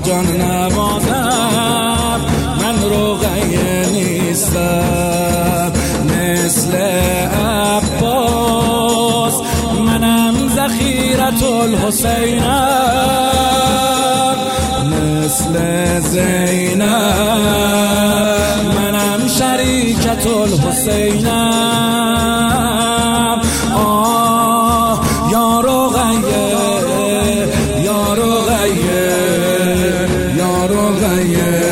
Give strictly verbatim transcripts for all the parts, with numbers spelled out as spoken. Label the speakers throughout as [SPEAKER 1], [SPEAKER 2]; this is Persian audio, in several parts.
[SPEAKER 1] جان نوازم، من رقیه نیستم مثل عباس، منم ذخیرة الحسینم مثل زینب، منم شریکة الحسینم. آه یا رقیه یا رقیه یا رقیه،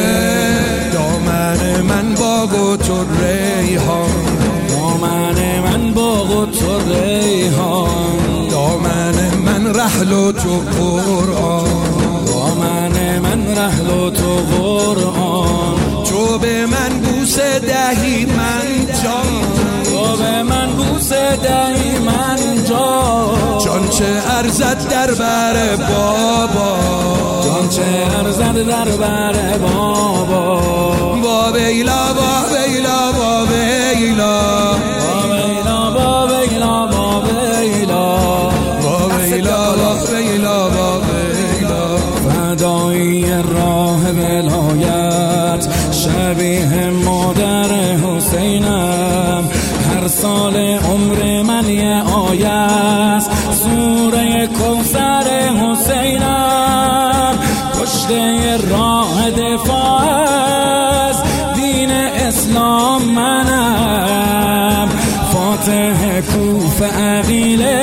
[SPEAKER 2] دامن من باغ و تو ریحان،
[SPEAKER 1] دامن من باغ و تو ریحان،
[SPEAKER 2] دامن من رحل و تو قرآن،
[SPEAKER 1] دامن من رحل و تو قرآن.
[SPEAKER 2] تو به من بوسه دهی من جان،
[SPEAKER 1] تو به من بوسه دهی من جان،
[SPEAKER 2] جان چه ارزد در بر بابا،
[SPEAKER 1] جان چه ارزد در بر بابا.
[SPEAKER 2] با بیلا با بیلا با بیلا
[SPEAKER 1] با بیلا با بیلا با بیلا
[SPEAKER 2] با بیلا با بیلا با بیلا،
[SPEAKER 1] فدایی راه ولایت شبیه مادر حسینم، هر سال عمر من یه آیه است سوره کوثر حسینم، کشته راه دفاع از دین اسلام منم، فاتح کوفه عقیله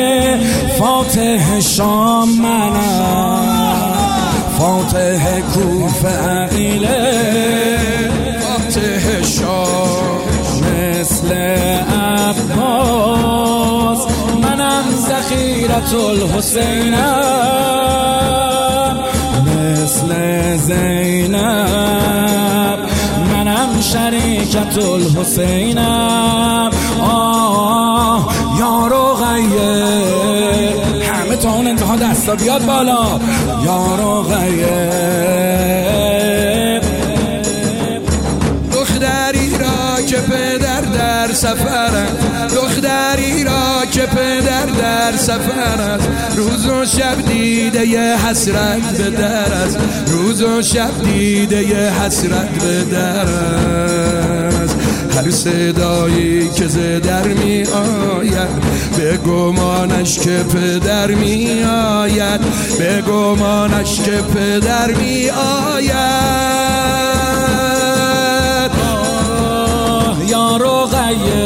[SPEAKER 1] فاتح شام منم، فاتح کوفه عقیله
[SPEAKER 2] فاتح شام
[SPEAKER 1] مثل عباس، منم ذخیرة الحسینم مثل زینب، منم شریکة الحسینم. آه یا رقیه، همه تا اون انتها دستا بیاد بالا، یا رقیه.
[SPEAKER 2] دختری را که پدر در سفر است، دختری را که پدر در سفر است، روز و شب دیده ی حسرت به در است، روز و شب دیده ی حسرت به در است. هر صدایی که ز در می آید به گمانش که پدر می آید، به گمانش که پدر می آید.
[SPEAKER 1] یا رقیه